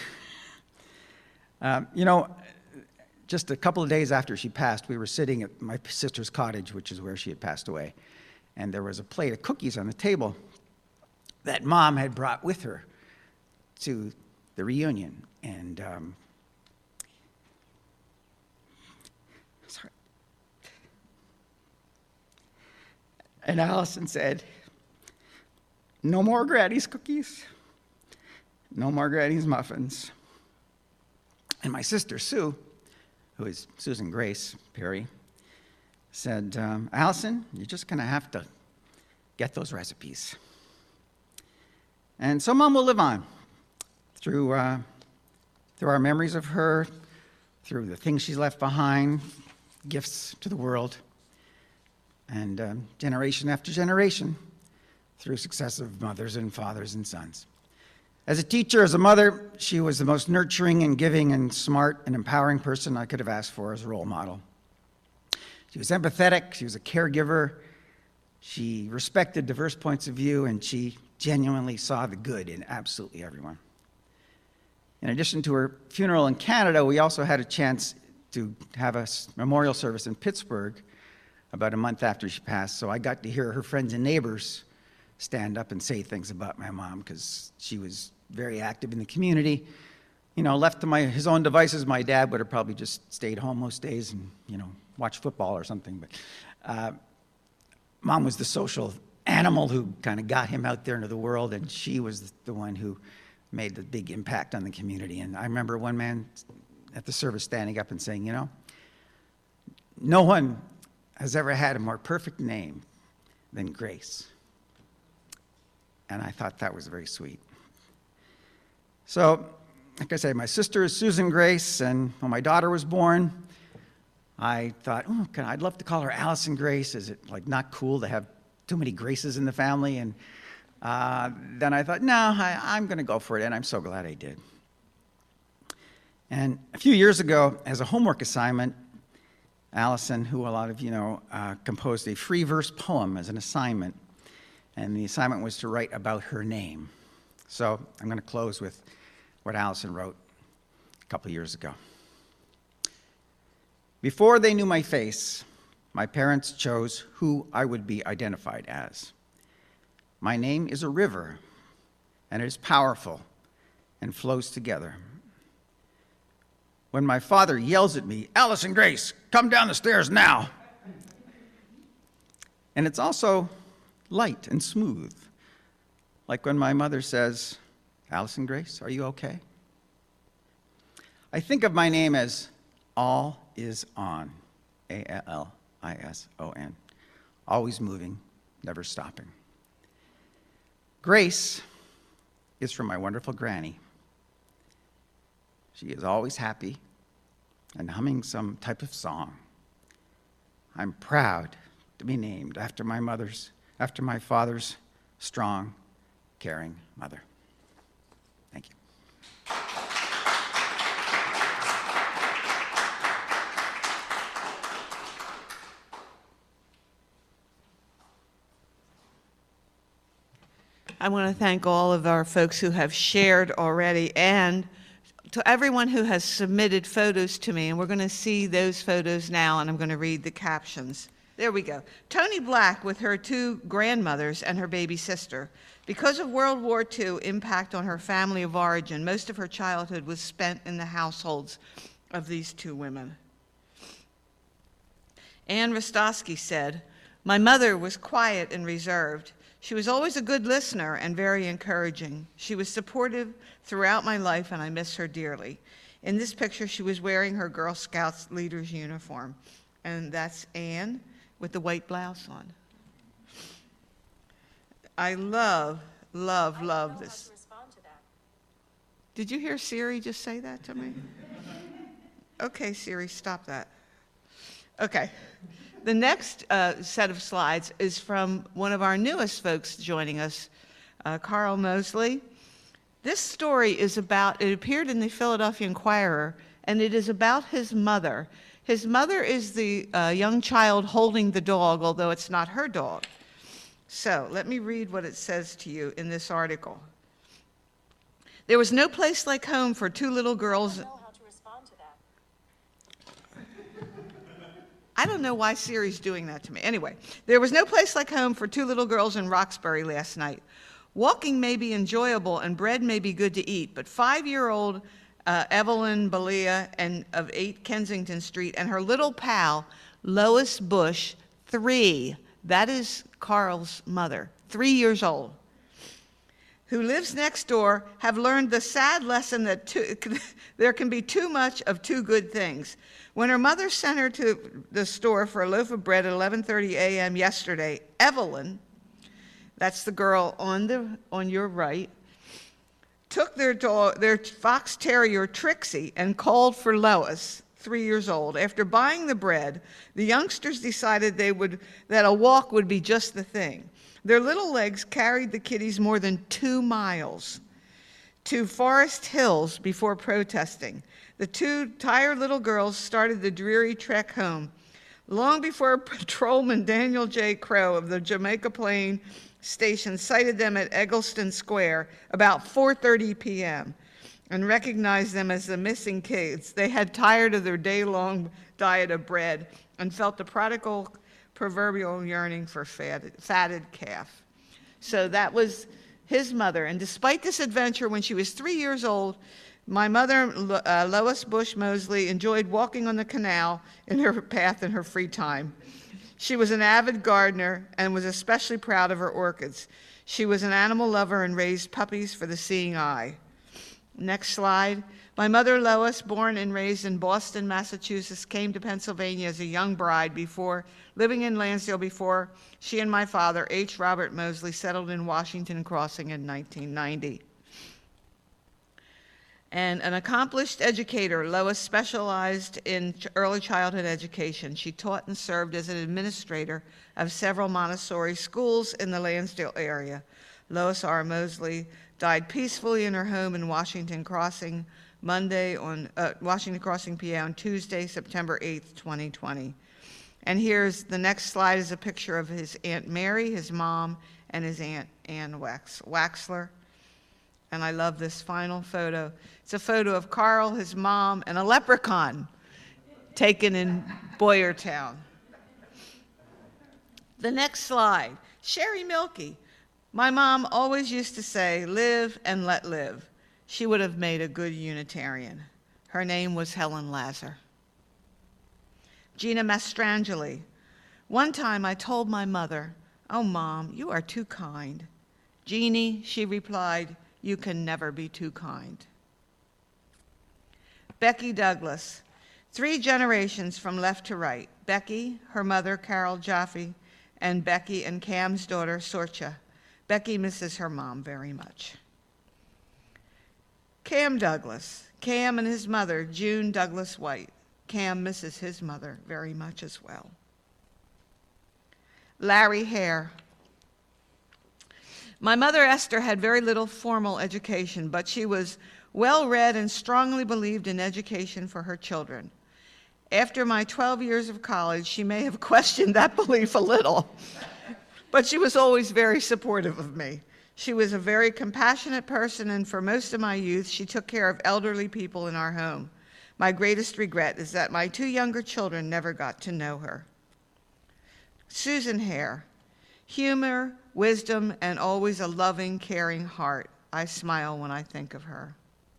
um, you know, just a couple of days after she passed, we were sitting at my sister's cottage, which is where she had passed away, and there was a plate of cookies on the table that Mom had brought with her to the reunion. And um, sorry. And Allison said, no more Granny's cookies, no more Granny's muffins. And my sister, Sue, who is Susan Grace Perry, said, um, Allison, you're just going to have to get those recipes. And so Mom will live on through, uh, through our memories of her, through the things she's left behind, gifts to the world, and um, generation after generation, through successive mothers and fathers and sons. As a teacher, as a mother, she was the most nurturing and giving and smart and empowering person I could have asked for as a role model. She was empathetic, she was a caregiver, she respected diverse points of view, and she genuinely saw the good in absolutely everyone. In addition to her funeral in Canada, we also had a chance to have a memorial service in Pittsburgh about a month after she passed, so I got to hear her friends and neighbors stand up and say things about my mom, because she was very active in the community. You know, left to my, his own devices, my dad would have probably just stayed home most days and, you know, watched football or something. But uh, Mom was the social animal who kind of got him out there into the world, and she was the one who made the big impact on the community. And I remember one man at the service standing up and saying, you know, no one has ever had a more perfect name than Grace. And I thought that was very sweet. So, like I say, my sister is Susan Grace, and when my daughter was born, I thought, oh, can I, I'd love to call her Allison Grace. Is it like not cool to have too many Graces in the family? And uh, then I thought, no, I, I'm going to go for it, and I'm so glad I did. And a few years ago, as a homework assignment, Allison, who a lot of you know, uh, composed a free verse poem as an assignment. And the assignment was to write about her name. So I'm going to close with what Allison wrote a couple years ago. Before they knew my face, my parents chose who I would be identified as. My name is a river, and it is powerful and flows together. When my father yells at me, "Allison Grace, come down the stairs now." And it's also light and smooth, like when my mother says, "Allison Grace, are you okay?" I think of my name as all is on, A L I S O N, always moving, never stopping. Grace is from my wonderful granny. She is always happy and humming some type of song. I'm proud to be named after my mother's, after my father's strong, caring mother. Thank you. I want to thank all of our folks who have shared already, and to everyone who has submitted photos to me, and we're going to see those photos now, and I'm going to read the captions. There we go. Tony Black with her two grandmothers and her baby sister. Because of World War Two impact on her family of origin, most of her childhood was spent in the households of these two women. Ann Rostosky said, "My mother was quiet and reserved. She was always a good listener and very encouraging. She was supportive throughout my life, and I miss her dearly." In this picture, she was wearing her Girl Scouts leader's uniform. And that's Anne with the white blouse on. I love, love, love this. Did you hear Siri just say that to me? Okay, Siri, stop that. Okay. The next uh, set of slides is from one of our newest folks joining us, uh, Carl Mosley. This story is about, it appeared in the Philadelphia Inquirer, and it is about his mother. His mother is the uh, young child holding the dog, although it's not her dog. So let me read what it says to you in this article. There was no place like home for two little girls. I don't know why Siri's doing that to me. Anyway, there was no place like home for two little girls in Roxbury last night. Walking may be enjoyable and bread may be good to eat, but five-year-old uh, Evelyn Balia and of eight Kensington Street and her little pal, Lois Bush, three, that is Carl's mother, three years old, who lives next door, have learned the sad lesson that too, there can be too much of two good things. When her mother sent her to the store for a loaf of bread at eleven thirty a m yesterday, Evelyn, that's the girl on the on your right, took their dog, their fox terrier Trixie, and called for Lois, three years old. After buying the bread, the youngsters decided they would that a walk would be just the thing. Their little legs carried the kiddies more than two miles to Forest Hills before protesting. The two tired little girls started the dreary trek home long before Patrolman Daniel J. Crow of the Jamaica Plain Station sighted them at Eggleston Square about four thirty p m and recognized them as the missing kids. They had tired of their day-long diet of bread and felt the prodigal proverbial yearning for fatted, fatted calf. So that was his mother. And despite this adventure, when she was three years old, my mother, uh, Lois Bush Mosley, enjoyed walking on the canal in her path in her free time. She was an avid gardener and was especially proud of her orchids. She was an animal lover and raised puppies for the seeing eye. Next slide. My mother, Lois, born and raised in Boston, Massachusetts, came to Pennsylvania as a young bride before living in Lansdale before she and my father, H. Robert Mosley, settled in Washington Crossing in nineteen ninety. And an accomplished educator, Lois specialized in early childhood education. She taught and served as an administrator of several Montessori schools in the Lansdale area. Lois R. Mosley died peacefully in her home in Washington Crossing Monday on uh, Washington Crossing, P A on Tuesday, September eighth, twenty twenty. And here's the next slide is a picture of his Aunt Mary, his mom, and his Aunt Ann Wax, Waxler. And I love this final photo. It's a photo of Carl, his mom, and a leprechaun taken in Boyertown. The next slide, Sherry Milky. My mom always used to say, live and let live. She would have made a good Unitarian. Her name was Helen Lazar. Gina Mastrangeli. One time I told my mother, oh, Mom, you are too kind. Jeannie, she replied, you can never be too kind. Becky Douglas. Three generations from left to right. Becky, her mother, Carol Jaffe, and Becky and Cam's daughter, Sorcha. Becky misses her mom very much. Cam Douglas. Cam and his mother, June Douglas White. Cam misses his mother very much as well. Larry Hare. My mother, Esther, had very little formal education, but she was well-read and strongly believed in education for her children. After my twelve years of college, she may have questioned that belief a little, but she was always very supportive of me. She was a very compassionate person, and for most of my youth, she took care of elderly people in our home. My greatest regret is that my two younger children never got to know her. Susan Hare. Humor, wisdom, and always a loving, caring heart. I smile when I think of her.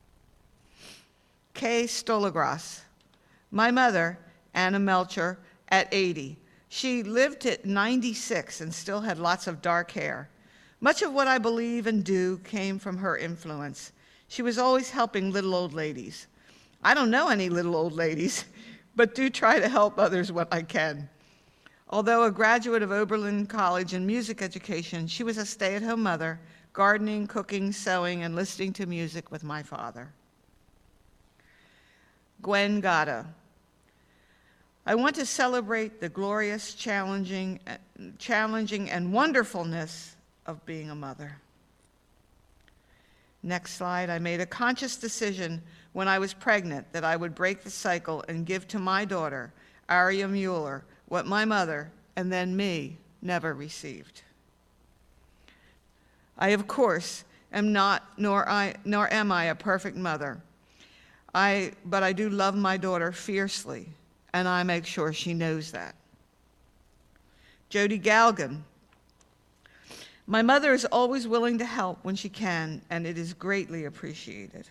Kay Stologras. My mother, Anna Melcher, at eighty. She lived at ninety-six and still had lots of dark hair. Much of what I believe and do came from her influence. She was always helping little old ladies. I don't know any little old ladies, but do try to help others what I can. Although a graduate of Oberlin College in music education, she was a stay-at-home mother, gardening, cooking, sewing, and listening to music with my father. Gwen Gatto. I want to celebrate the glorious, challenging, challenging and wonderfulness of being a mother. Next slide. I made a conscious decision when I was pregnant that I would break the cycle and give to my daughter, Aria Mueller, what my mother, and then me, never received. I, of course, am not, nor, I, nor am I a perfect mother. I, but I do love my daughter fiercely, and I make sure she knows that. Jody Galgan. My mother is always willing to help when she can, and it is greatly appreciated.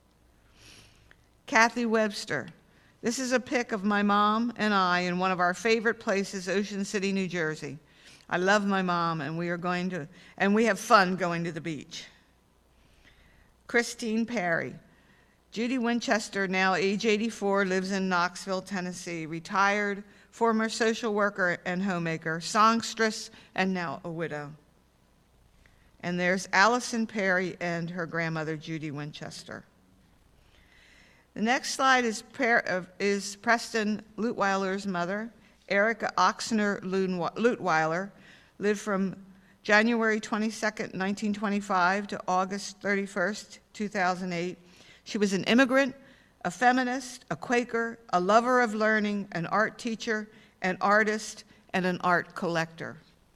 Kathy Webster. This is a pic of my mom and I in one of our favorite places, Ocean City, New Jersey. I love my mom, and we are going to, and we have fun going to the beach. Christine Perry. Judy Winchester, now age eighty-four, lives in Knoxville, Tennessee, retired, former social worker and homemaker, songstress, and now a widow. And there's Allison Perry and her grandmother, Judy Winchester. The next slide is, is Preston Lutweiler's mother, Erica Oxner Lutweiler, lived from January twenty-second, nineteen twenty-five to August thirty-first, two thousand eight. She was an immigrant, a feminist, a Quaker, a lover of learning, an art teacher, an artist, and an art collector.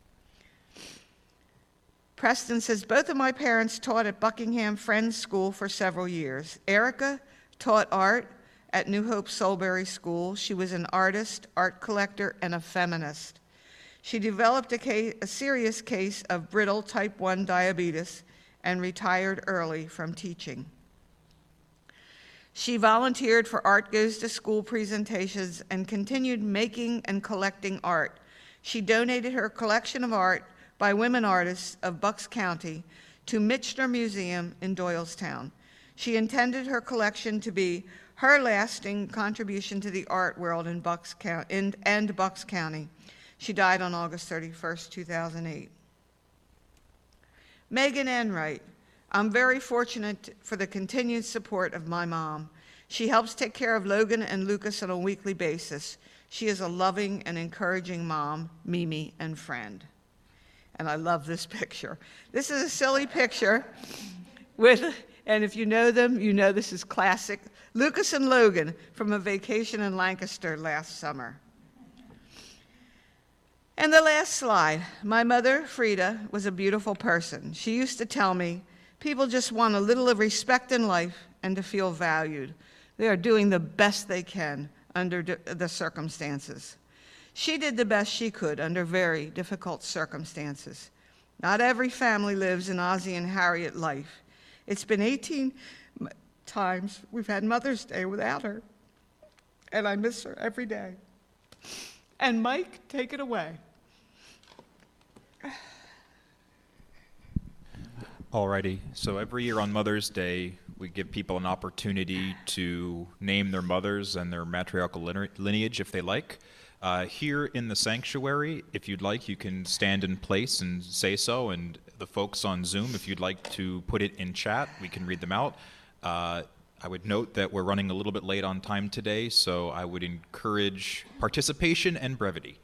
Preston says, both of my parents taught at Buckingham Friends School for several years. Erica taught art at New Hope Soulbury School. She was an artist, art collector, and a feminist. She developed a, case, a serious case of brittle type one diabetes and retired early from teaching. She volunteered for Art Goes to School presentations and continued making and collecting art. She donated her collection of art by women artists of Bucks County to Michener Museum in Doylestown. She intended her collection to be her lasting contribution to the art world in Bucks County, in, and Bucks County. She died on August thirty-first, two thousand eight. Megan Enright. I'm very fortunate for the continued support of my mom. She helps take care of Logan and Lucas on a weekly basis. She is a loving and encouraging mom, Mimi, and friend. And I love this picture. This is a silly picture with, and if you know them, you know this is classic, Lucas and Logan from a vacation in Lancaster last summer. And the last slide. My mother, Frida, was a beautiful person. She used to tell me, people just want a little of respect in life and to feel valued. They are doing the best they can. under d- the circumstances. She did the best she could under very difficult circumstances. Not every family lives an Ozzie and Harriet life. It's been eighteen m- times we've had Mother's Day without her, and I miss her every day. And Mike, take it away. Alrighty, so every year on Mother's Day, we give people an opportunity to name their mothers and their matriarchal line- lineage if they like. Uh, here in the sanctuary, if you'd like, you can stand in place and say so, and the folks on Zoom, if you'd like to put it in chat, we can read them out. Uh, I would note that we're running a little bit late on time today, so I would encourage participation and brevity.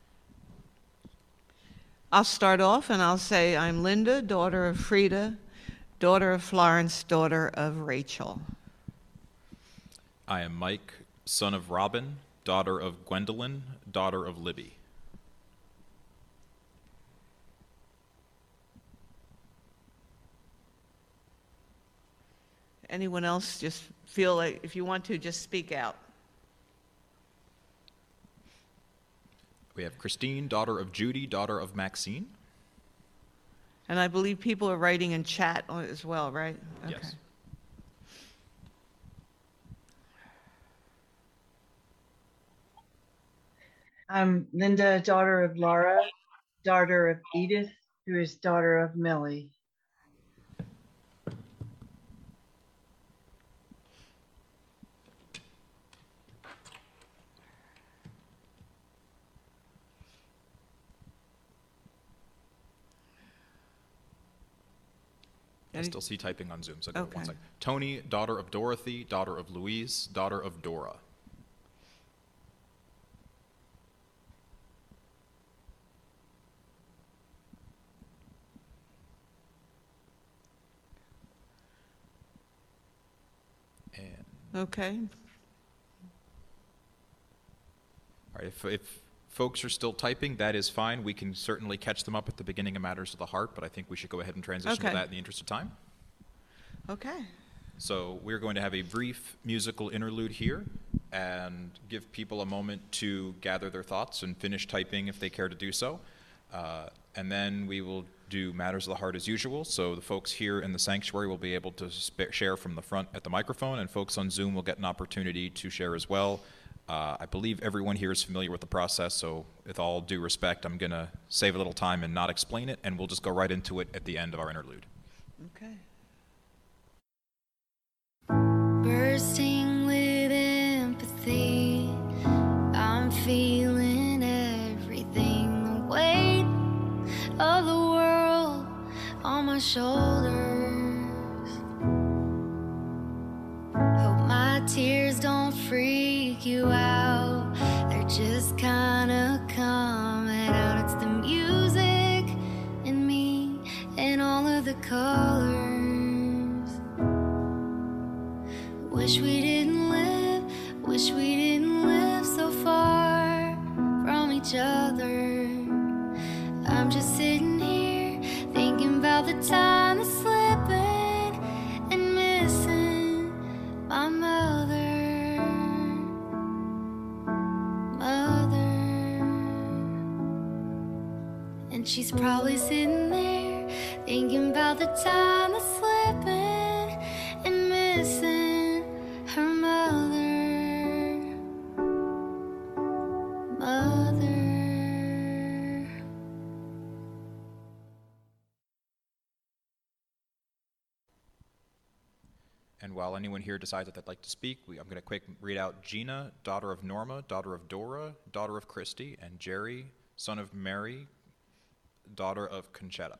I'll start off and I'll say I'm Linda, daughter of Frida, daughter of Florence, daughter of Rachel. I am Mike, son of Robin, daughter of Gwendolyn, daughter of Libby. Anyone else just feel like, if you want to, just speak out. We have Christine, daughter of Judy, daughter of Maxine. And I believe people are writing in chat on it as well, right? Okay. Yes. I'm Linda, daughter of Laura, daughter of Edith, who is daughter of Millie. I Any- still see typing on Zoom, so go Okay. one second. Tony, daughter of Dorothy, daughter of Louise, daughter of Dora. And, Okay. all right, if, if folks are still typing, that is fine. We can certainly catch them up at the beginning of Matters of the Heart, but I think we should go ahead and transition Okay. to that in the interest of time. Okay. So we're going to have a brief musical interlude here and give people a moment to gather their thoughts and finish typing if they care to do so. Uh, and then we will do Matters of the Heart as usual. So the folks here in the sanctuary will be able to sp- share from the front at the microphone, and folks on Zoom will get an opportunity to share as well. Uh, I believe everyone here is familiar with the process, so with all due respect, I'm going to save a little time and not explain it, and we'll just go right into it at the end of our interlude. Okay. Bursting with empathy, I'm feeling everything. The weight of the world on my shoulders. Hope my tears don't freak you out. They're just kinda coming out. It's the music in me and all of the colors. Wish we didn't live, wish we didn't live so far from each other. I'm just sitting here thinking about the time that's slipping and missing my mother, mother. And she's probably sitting there thinking about the time that's slipping and missing her mother, mother. And while anyone here decides that they'd like to speak, we, I'm going to quick read out Gina, daughter of Norma, daughter of Dora, daughter of Christy, and Jerry, son of Mary, daughter of Conchetta.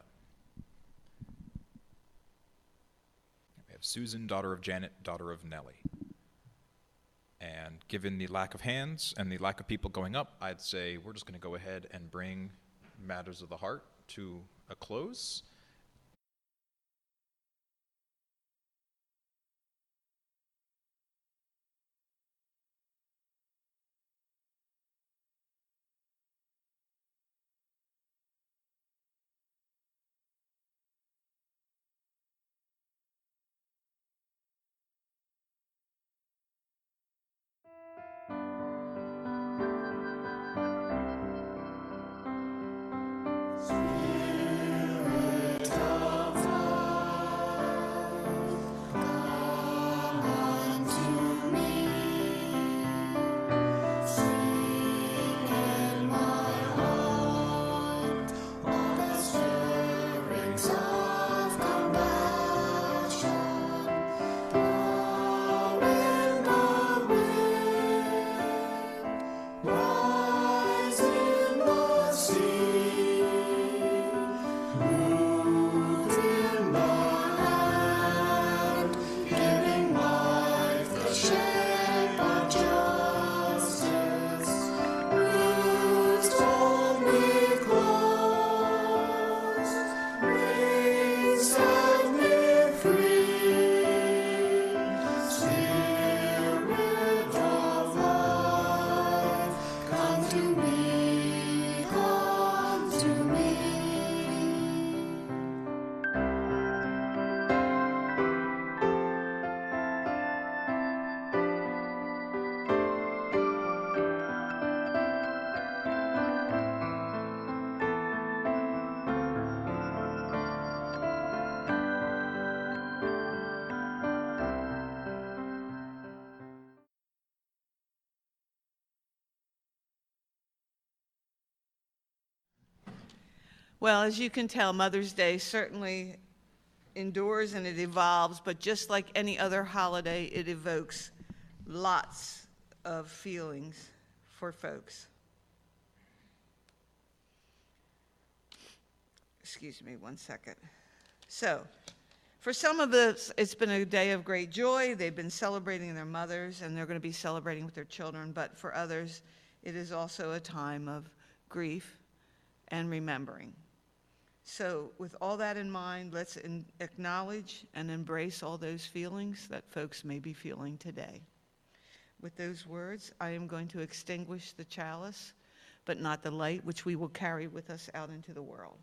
We have Susan, daughter of Janet, daughter of Nellie. And given the lack of hands and the lack of people going up, I'd say we're just going to go ahead and bring Matters of the Heart to a close. Well, as you can tell, Mother's Day certainly endures and it evolves, but just like any other holiday, it evokes lots of feelings for folks. Excuse me one second. So, for some of us, it's been a day of great joy. They've been celebrating their mothers, and they're going to be celebrating with their children. But for others, it is also a time of grief and remembering. So with all that in mind, let's in- acknowledge and embrace all those feelings that folks may be feeling today. With those words, I am going to extinguish the chalice, but not the light, which we will carry with us out into the world.